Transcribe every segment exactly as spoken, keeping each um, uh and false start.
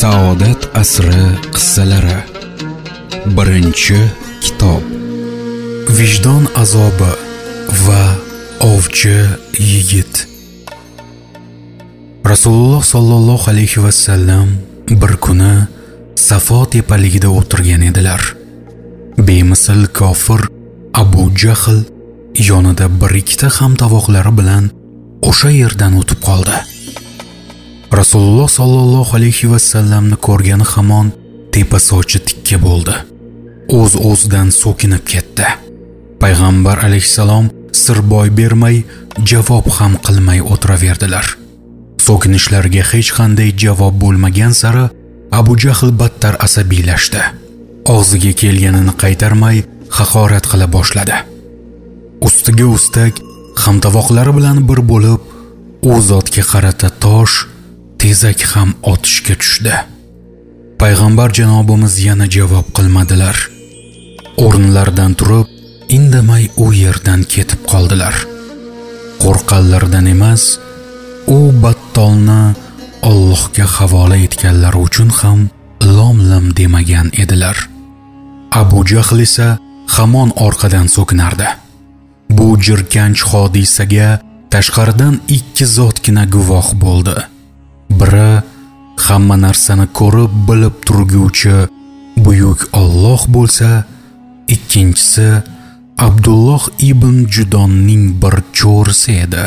Saodat asri qissalari. Birinchi kitob. Vijdon azobi va ovchi yigit. Rasululloh sollallohu alayhi va sallam bir kuni Safo tepaligida o'tirgan edilar. Bemisl kofir Abu Jahl yonida bir ikkita hamtovoqlari bilan o'sha yerdan o'tib qoldi. Rasululloh sollallohu alayhi va sallamni ko'rgani hamon tepa sochi tikka bo'ldi. O'z-o'zidan so'kinib ketdi. Payg'ambar alayhisalom sir boy bermay, javob ham qilmay o'tiraverdilar. So'kinishlarga hech qanday javob bo'lmagan sari Abu Jahl battar asabiylashdi. Og'ziga kelganini qaytarmay haqorat qila boshladi. Ustiga ustak hamtovoqlari bilan bir bo'lib, u zotga qarata tosh, tezak ham otishga tushdi. Payg'ambar janobimiz yana javob qilmadilar. O'rinlaridan turib, indamay u yerdan ketib qoldilar. Qo'rqqanlaridan emas, u battolni Allohga havola etganlari uchun ham lom-lim demagan edilar. Abu Jahl esa hamon orqadan so'kinardi. Bu jirkanch hodisaga tashqaridan ikki zotgina guvoh bo'ldi. Biri hamma narsani ko'rib bilib turguvchi buyuk Alloh bo'lsa, ikkinchisi Abdulloh ibn Judonning bir cho'risi edi.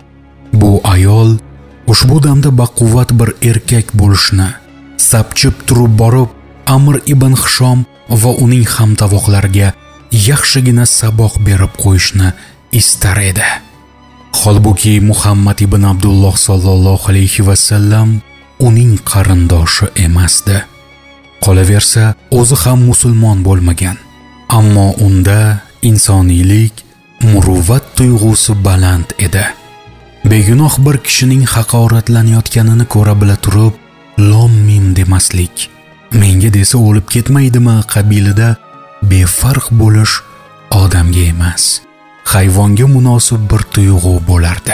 Bu ayol ushbu damda baquvvat bir erkak bo'lishni, sapchib turib borib Amr ibn Hishom va uning hamtovoqlariga yaxshigina saboq berib qo'yishni istar edi. Holbuki Muhammad ibn Abdulloh sollallohu alayhi va sallam uning qarindoshi emasdi. Qolaversa, o'zi ham musulmon bo'lmagan. Ammo unda insoniylik, muruvvat tuyg'usi baland edi. Begunoh bir kishining haqoratlanayotganini ko'ra bila turib, lom-mim demaslik, menga desa o'lib ketmaydimi qabilida befarq bo'lish odamga emas, hayvonga munosib bir tuyg'u bo'lardi.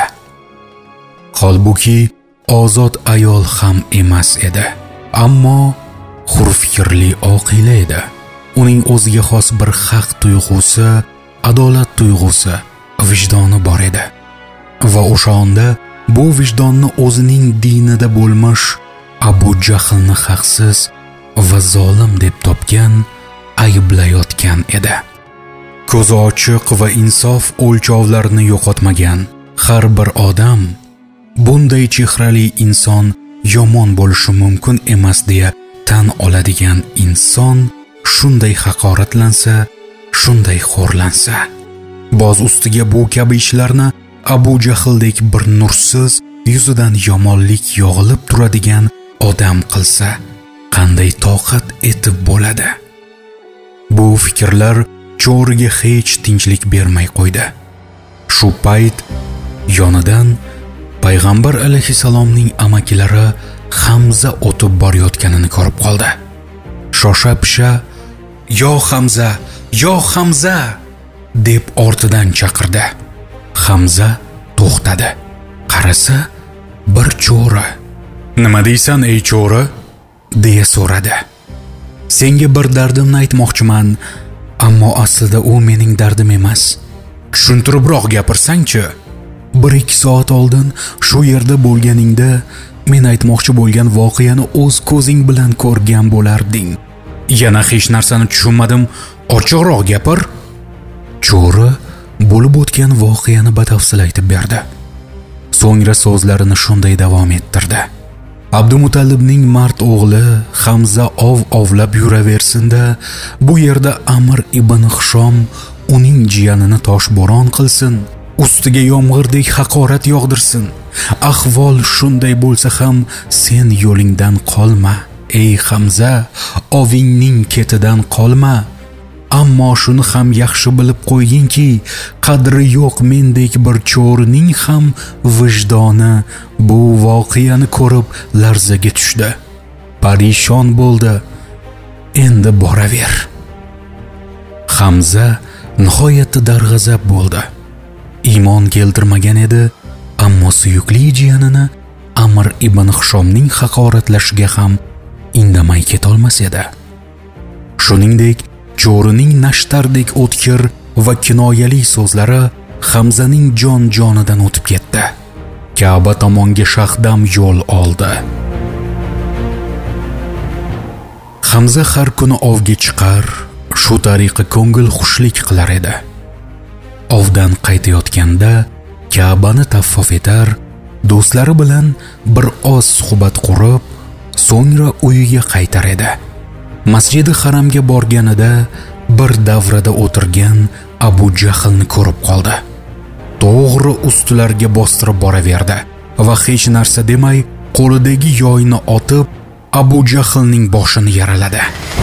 Holbuki ozod ayol ham emas edi, ammo hurfikrli oqila edi. Uning o'ziga xos bir haq tuyg'usi, adolat tuyg'usi, vijdoni bor edi. Va o'sha onda bu vijdonni o'zining dinida bo'lmish Abu Jahlni haqsiz va zolim deb topgan, ayblayotgan edi. Ko'zi ochiq va insof o'lchovlarini yo'qotmagan har bir odam bunday chehrali inson yomon bo'lishi mumkin emas deya tan oladigan inson shunday haqoratlansa, shunday xo'rlansa, boz ustiga bu kabi ishlarni Abu Jahldek bir nursiz, yuzidan yomonlik yog'ilib turadigan odam qilsa, qanday toqat etib bo'ladi? Bu fikrlar cho'riga hech tinchlik bermay qo'ydi. Shu payt yonidan Payg'ambar alayhisalomning amakilari Hamza o'tib borayotganini ko'rib qoldi. Shosha-pisha, "Yo Hamza, yo Hamza!" deb ortidan chaqirdi. Hamza to'xtadi. Qarasa, bir cho'ri. "Nima deysan, ey cho'ri?" deya so'radi. "Senga bir dardimni aytmoqchiman, ammo aslida u mening dardim emas. Tushuntiribroq gapirsang-chi. bir ikki soat oldin shu yerda bo'lganingda men aytmoqchi bo'lgan voqeani o'z ko'zing bilan ko'rgan bo'larding. Yana hech narsani tushunmadim, ochiqroq gapir." Cho'ri bo'lib o'tgan voqeani batafsil aytib berdi. So'ngra so'zlarini shunday davom ettirdi. Abdumutallibning mard o'g'li Hamza ov ovlab yuraversinda, bu yerda Amr ibn Hishom uning jiyanini toshbo'ron qilsin, ustiga yomg'irdek haqorat yog'dirsin. Ahvol shunday bo'lsa ham sen yo'lingdan qolma, ey Hamza, ovingning ketidan qolma. Ammo shuni ham yaxshi bilib qo'yginki, qadri yo'q mendek bir cho'rining ham vijdoni bu voqeani ko'rib larzaga tushdi. Parishon bo'ldi. Endi boraver. Hamza nihoyatda darg'azab bo'ldi. Iymon keltirmagan edi, ammo suyukli jiyanini Amr ibn Hishomning haqoratlashiga ham indamay ketolmas edi. Shuningdek, cho'rining nashtardek o'tkir va kinoyali so'zlari Hamzaning jon-jonidan o'tib ketdi. Ka'ba tomonga shahdam yo'l oldi. Hamza har kuni ovga chiqar, shu tariqa ko'ngil xushlik qilar edi. Ovdan qaytayotganda Ka'bani taffof etar, do'stlari bilan bir oz suhbat qurib, so'ngra uyiga qaytar edi. Masjidi Haramga borganida bir davrada o'tirgan Abu Jahlni ko'rib qoldi. To'g'ri ustilarga bostirib boraverdi va hech narsa demay qo'lidagi yoyni otib Abu Jahlning boshini yaraladi.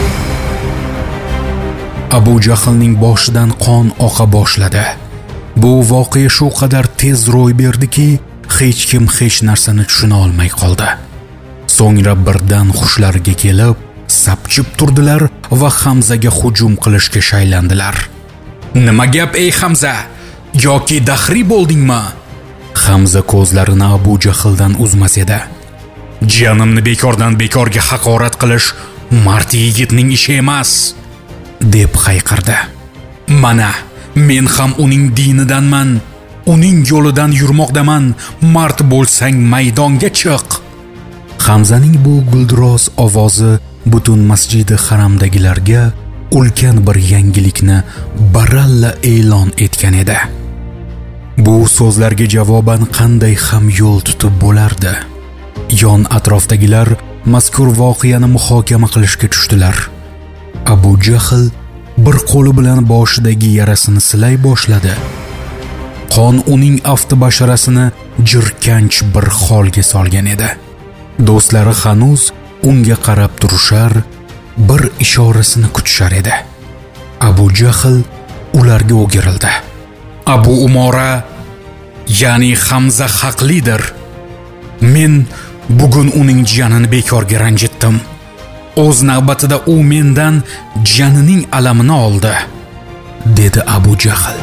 Abu Jahlning boshidan qon oqa boshladi. Bu voqea shu qadar tez ro'y berdiki, hech kim hech narsani tushuna olmay qoldi. So'ngra birdan xushlariga kelib, sapchib turdilar va Hamzaga hujum qilishga shaylandilar. "Nima gap ey Hamza? Yoki daxri bo'ldingmi?" Hamza ko'zlarini Abu Jahldan uzmas edi. "Jonimni bekordan bekorga haqorat qilish mard yigitning ishi emas", deb hayqirdi. "Mana, men ham uning dinidanman, uning yo'lidan yurmoqdaman. Mard bo'lsang maydonga chiq." Hamzaning bu guldiroz ovozi butun Masjidi Haramdagilarga ulkan bir yangilikni baralla e'lon etgan edi. Bu so'zlarga javoban qanday ham yo'l tutib bo'lardi? Yon atrofdagilar mazkur voqeani muhokama qilishga tushdilar. Abu Jahl bir qo'li bilan boshidagi yarasini silay boshladi. Qon uning afti basharasini jirkanch bir holga solgan edi. Do'stlari hanuz unga qarab turishar, bir ishorasini kutishar edi. Abu Jahl ularga o'girildi. "Abu Umora, ya'ni Hamza haqlidir. Men bugun uning jonini bekorga ranjitdim. O'z navbatida u mendan jonining alamini oldi", dedi Abu Jahl.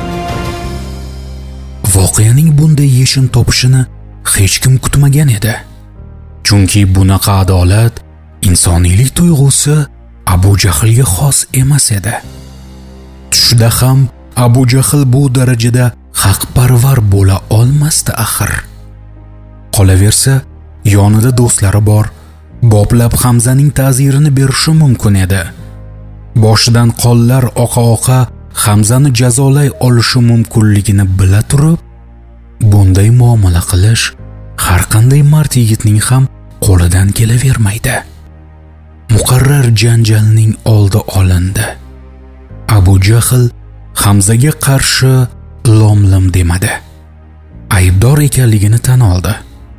Voqeaning bunday yechim topishini hech kim kutmagan edi. Chunki bunaqa adolat, insoniylik tuyg'usi Abu Jahlga xos emas edi. Tushda ham Abu Jahl bu darajada haqparvar bo'la olmasdi axir. Qolaversa, yonida do'stlari bor, boplab Hamzaning ta'zirini berishi mumkin edi. Boshidan qonlar oqa-oqa Hamzani jazolay olishi mumkinligini bila turib, bunday muomala qilish har qanday mard yigitning ham qo'lidan kelavermaydi. Muqarrar janjalning oldi olindi. Abu Jahl Hamzaga qarshi lom-lim demadi. Aybdor ekanligini tan oldi.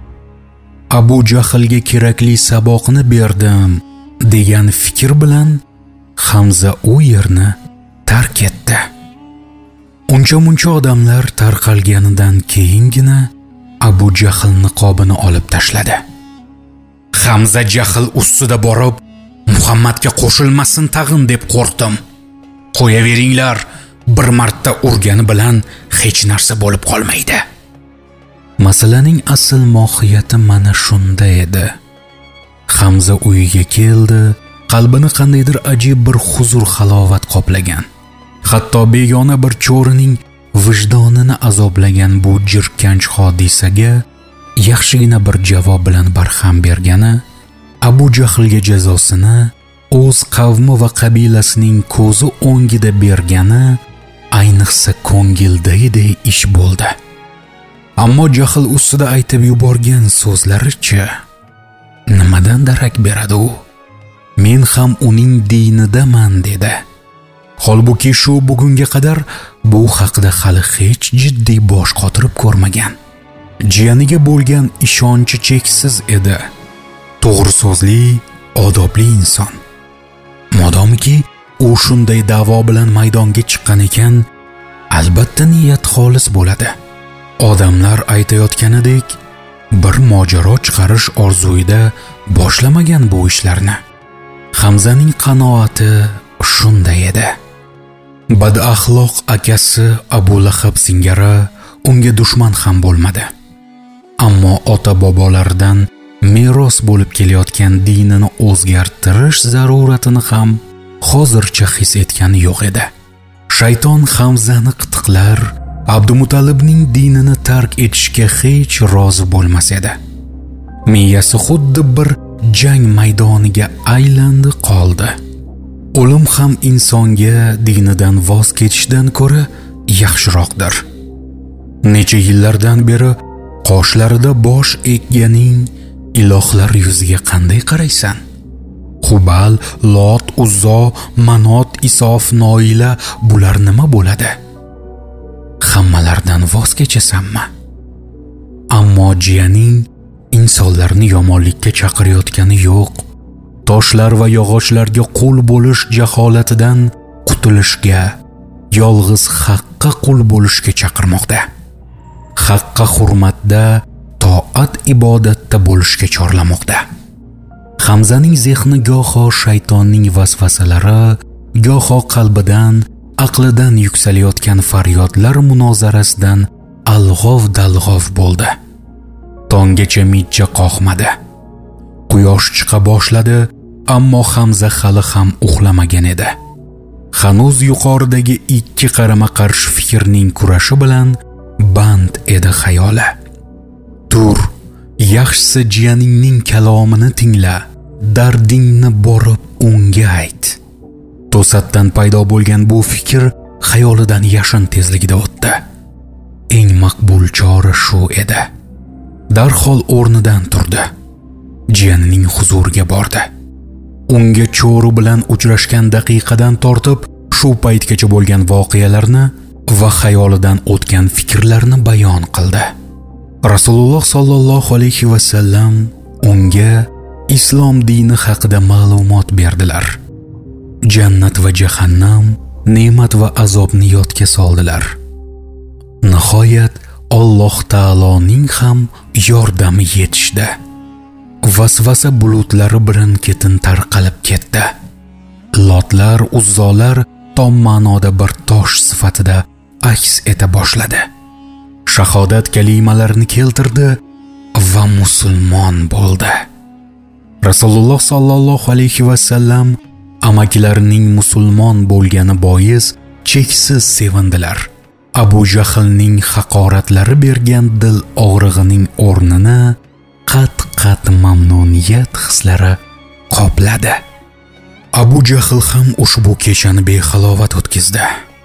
Abu Jahlga kerakli saboqni berdim degan fikr bilan Hamza u yerni tark etdi. Uncha-muncha odamlar tarqalganidan keyingina Abu Jahl niqobini olib tashladi. Hamza jahl ustida borib, Muhammadga qo'shilmasin tag'in deb qo'rqdim. Qo'yaveringlar, bir marta urgani bilan hech narsa bo'lib qolmaydi. Masalaning asl mohiyati mana shunda edi. Hamza uyiga keldi, qalbini qandaydir ajib bir huzur halovat qoplagan. Hatto begona bir cho'rining vijdonini azoblagan bu jirkanch hodisaga yaxshigina bir javob bilan barham bergani, Abu Jahlga jazosini o'z qavmi va qabilasining ko'zi o'ngida bergani ayniqsa ko'ngildagidek ish bo'ldi. Ammo Jahl ustida aytib yuborgan so'zlaricha nimadan darak beradi u? Men ham uning dinidaman dedi. Holbuki shu bugunga qadar bu haqida hali hech jiddiy bosh qotirib ko'rmagan. Jiyaniga bo'lgan ishonchi cheksiz edi. To'g'ri so'zli, odobli inson. Modomiki u shunday da'vo bilan maydonga chiqqan ekan, albatta niyat xolis bo'ladi. Odamlar aytayotganidek, bir mojaro chiqarish orzuida boshlamagan bu ishlarni. Hamzaning qanoati shunday edi. Badaxloq akasi Abu Lahab singari unga dushman ham bo'lmadi. Ammo ota-bobolaridan meros bo'lib kelayotgan dinini o'zgartirish zaruratini ham hozircha his etgani yo'q edi. Shayton Hamzani qitiqlar, Abdumutallibning dinini tark etishga hech rozi bo'lmas edi. Miyasi xuddi bir jang maydoniga aylandi qoldi. O'lim ham insonga dinidan voz kechishdan ko'ra yaxshiroqdir. Necha yillardan beri qoshlarida bosh ekganing ilohlar yuziga qanday qaraysan? Hubal, Lot, Uzzo, Manot, Isof, Noila bular nima bo'ladi? Hammalardan voz kechasanmi? Ammo jiyaning insonlarni yomonlikka chaqirayotgani yo'q. Toshlar va yog'ochlarga qul bo'lish jaholatidan qutulishga, yolg'iz haqqa qul bo'lishga chaqirmoqda. Haqqa hurmatda, toat ibodatda bo'lishga chorlamoqda. Hamzaning zehni goho shaytonning vasvasalari, goho qalbidan, aqlidan yuksalayotgan faryodlar munozarasidan alg'ov-dalg'ov bo'ldi. Tonggacha mijja qoqmadi. Quyosh chiqa boshladi, ammo Hamza hali ham uxlamagan edi. Hanuz yuqoridagi ikki qarama-qarshi fikrning kurashi bilan band edi xayoli. Tur, yaxshisi jiyaningning kalomini tingla, dardingni borib unga ayt. To'satdan paydo bo'lgan bu fikr xayolidan yashin tezligida o'tdi. Eng maqbul chora shu edi. Darhol o'rnidan turdi. Jiyanining huzuriga bordi. Unga cho'ri bilan uchrashgan daqiqadan tortib shu paytgacha bo'lgan voqealarni va xayolidan o'tgan fikrlarni bayon qildi. Rasululloh sallallohu alayhi va sallam unga islom dini haqida ma'lumot berdilar. Jannat va jahannam, ne'mat va azobni yodga soldilar. Nihoyat Alloh taoloning ham yordami yetishdi. Vasvasa bulutlari birin-ketin tarqalib ketdi. Lotlar, uzzolar tom ma'noda bir tosh sifatida aks eta boshladi. Shahodat kalimalarini keltirdi va musulmon bo'ldi. Rasululloh sallallohu alayhi va sallam amakilarining musulmon bo'lgani bois cheksiz sevindilar. Abu Jahlning haqoratlari bergan dil og'rig'ining o'rnini qat-qat mamnuniyat hislari qopladi. Abu Jahl ham ushbu kechani behalovat o'tkazdi.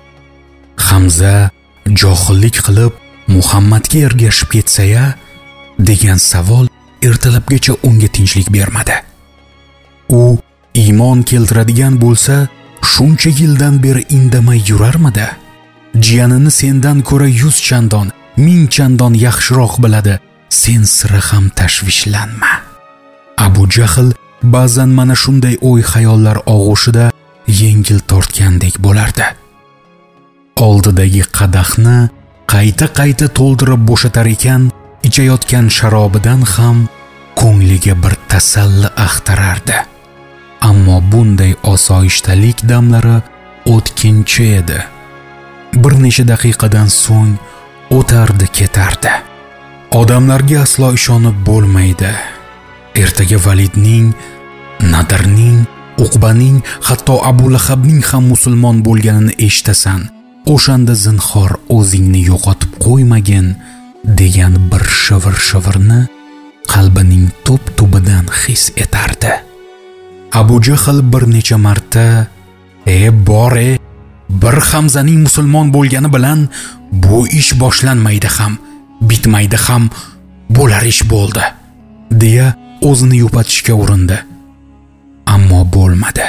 Hamza johillik qilib Muhammadga ergashib ketsa-ya degan savol ertalabgacha unga tinchlik bermadi. U iymon keltiradigan bo'lsa, shuncha yildan beri indamay yurarmidi? Jiyanini sendan ko'ra yuz chandon, ming chandon yaxshiroq biladi. Sen sira ham tashvishlanma. Abu Jahl ba'zan mana shunday o'y xayollar og'ushida yengil tortgandek bo'lardi. Oldidagi qadahni qayta-qayta to'ldirib bo'shatar ekan, ichayotgan sharobidan ham ko'ngliga bir tasalli axtarardi. Ammo bunday osoyishtalik damlari o'tkinchi edi. Bir necha daqiqadan so'ng o'tardi ketardi. Odamlarga aslo ishonib bo'lmaydi. Ertaga Validning, Nadirning, Uqbaning, hatto Abu Lahabning ham musulmon bo'lganini eshitasan. O'shanda zinhor o'zingni yo'qotib qo'ymagin degan bir shivir-shivirni qalbining tub-tubidan his etardi. Abu Jahl bir necha marta "E bor-e, bir Hamzaning musulmon bo'lgani bilan bu ish boshlanmaydi ham, bitmaydi ham, bo'lar ish bo'ldi" deya o'zini yupatishga urindi. Ammo bo'lmadi.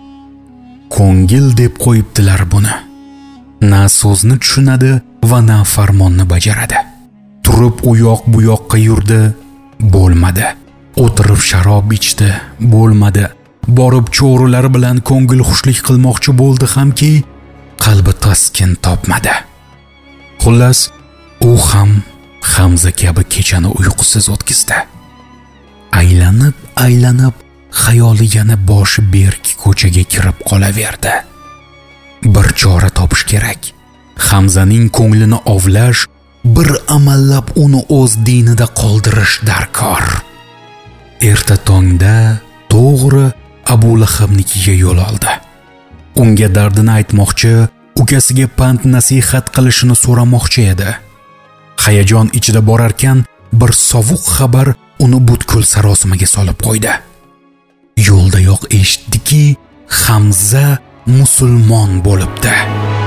Ko'ngil deb qo'yibdilar buni. Na so'zni tushunadi va na farmonni bajaradi. Turib u yoq bu yoqqa yurdi, bo'lmadi. O'tirib sharob ichdi, bo'lmadi. Borib cho'rilari bilan ko'ngil xushlik qilmoqchi bo'ldi hamki, qalbi taskin topmadi. Xullas, u ham Hamza kabi kechani uyqusiz o'tkazdi. Aylanib, aylanib, xayoli yana boshi berk ko'chaga kirib qolaverdi. Bir chora topish kerak. Hamzaning ko'nglini ovlash, bir amallab uni o'z dinida qoldirish darkor. erta tongda to'g'ri Abu Lahabnikiga yo'l oldi. Unga dardini aytmoqchi, ukasiga pand nasihat qilishini so'ramoqchi edi. Hayajon ichida borarkan, bir sovuq xabar uni butkul sarosimaga solib qo'ydi. Yo'ldayoq eshitdiki, Hamza musulmon bo'libdi.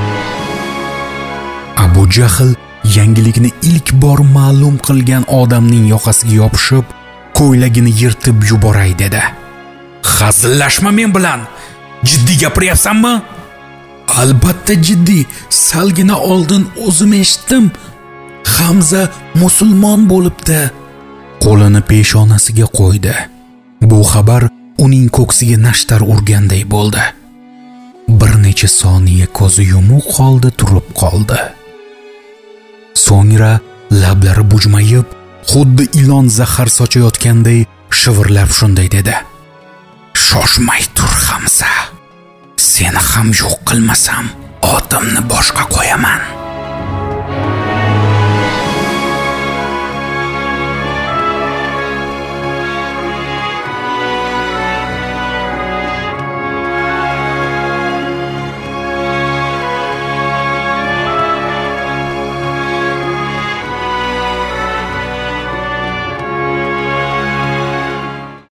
Abu Jahl yangilikni ilk bor ma'lum qilgan odamning yoqasiga yopishib, ko'ylagini yirtib yuboray dedi. "Hazillashma men bilan. Jiddiy gapiryapsanmi?" "Albatta jiddiy. Salgina oldin o'zim eshitdim. Hamza musulmon bo'libdi." Qo'lini peshonasiga qo'ydi. Bu xabar uning ko'ksiga nashtar urganday bo'ldi. Bir necha soniya ko'zi yumuq holda turib qoldi. So'ngra lablari bujmayib, xuddi ilon zahar sochayotganday shivirlab shunday dedi: "Shoshmay tur Hamza. Seni ham yo'q qilmasam, otimni boshqa qo'yaman."